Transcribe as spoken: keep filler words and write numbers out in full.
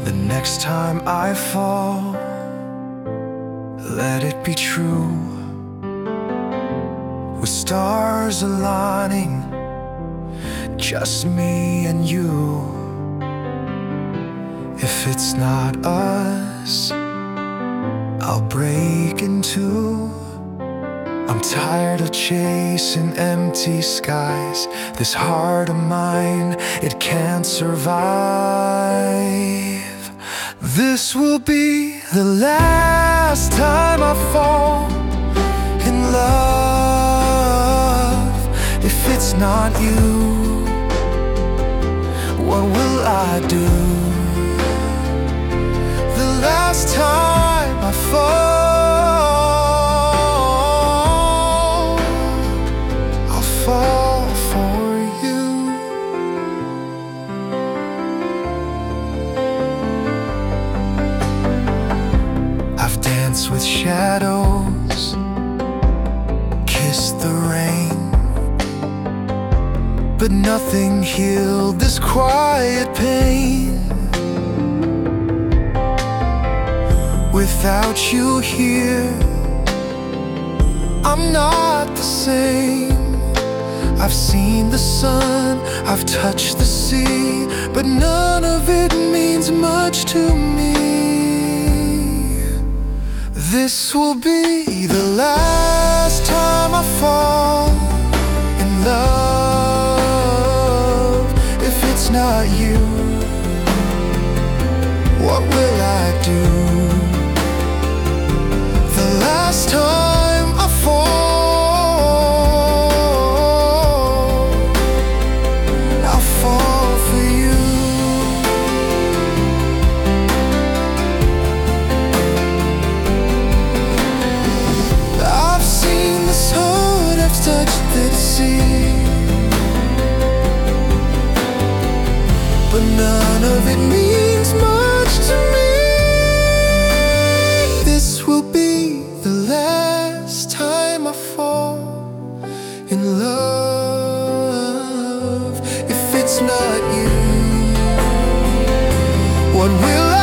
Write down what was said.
The next time I fall, let it be true, with stars aligning, just me and you. If it's not us, I'll break in two. I'm tired of chasing empty skies. This heart of mine, it can't survive. This will be the last time I fall in love. If it's not you, what will I do? The last time I fall, I'll fall for you. I've danced with shadows, kissed the rain, but nothing healed this quiet pain. Without you here, I'm not the same. I've seen the sun, I've touched the sea, but none of it means much to me. This will be the last time I fall in love. If it's not you, what will I do? The last time I fall, I'll fall for you. I've seen the sun, I've touched the sea, but none of it means much to me. This will be the last time I fall in love. If it's not you, what will I